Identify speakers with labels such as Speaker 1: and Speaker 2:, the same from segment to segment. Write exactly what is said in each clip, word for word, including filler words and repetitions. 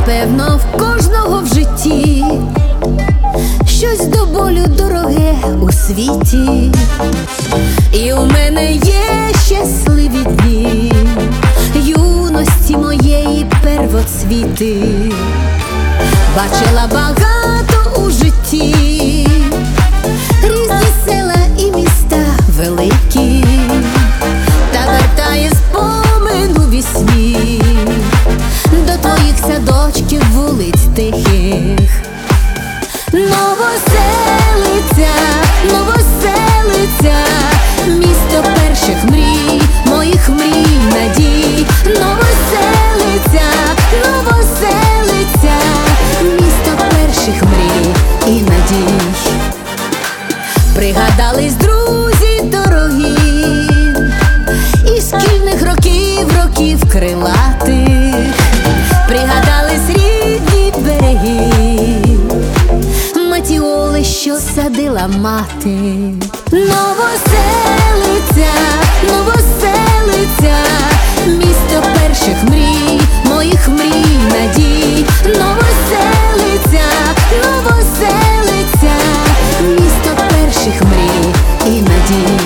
Speaker 1: Напевно, в кожного в житті щось до болю дороге у світі. І у мене є щасливі дні юності моєї первоцвіти. Бачила багато у житті, різні села і міста великі, та вертає спомин у вісні до твоїх садочків, вулиць тихих. Новоселиця, Новоселиця, місто перших мрій, моїх мрій, надій. Новоселиця, Новоселиця, місто перших мрій і надій. Пригадались друзі дорогі із шкільних років, років крилатих. Пригадались рідні береги, матіоли, що садила мати. Новоселиця, Новоселиця, місто перших мрій, моїх мрій, надій. Новоселиця, Новоселиця, місто перших мрій і надій.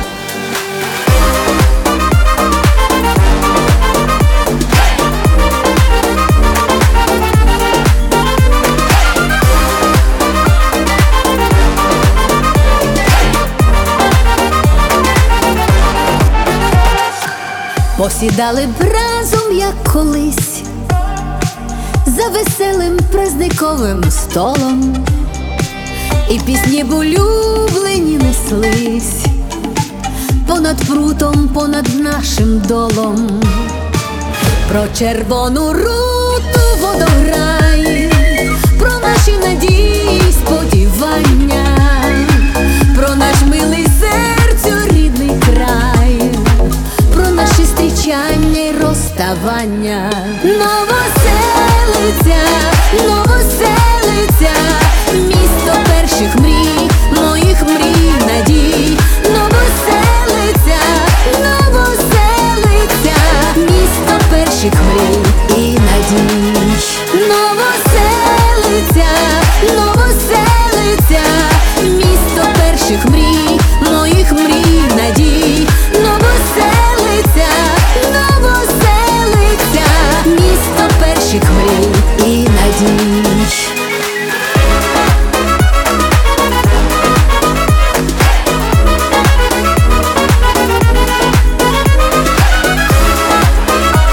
Speaker 1: Посідали б разом, як колись, за веселим праздниковим столом, і пісні б улюблені неслись понад прутом, понад нашим долом. Про червону руту водограй, про наші надії й сподівання, про наш милий серцю рідний край, про наші зустрічання й розставання. Новоселиця, Новоселиця, місто перших мрій, моїх мрій, надій. Новоселиця, Новоселиця, місто перших мрій і надій. Новоселиця, Новоселиця, місто перших мрій, моїх мрій, надій. Новоселиця, Новоселиця, місто перших мрій і надій.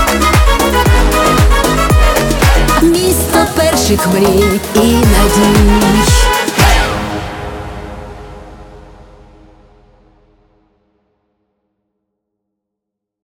Speaker 1: Місто перших мрій і надій.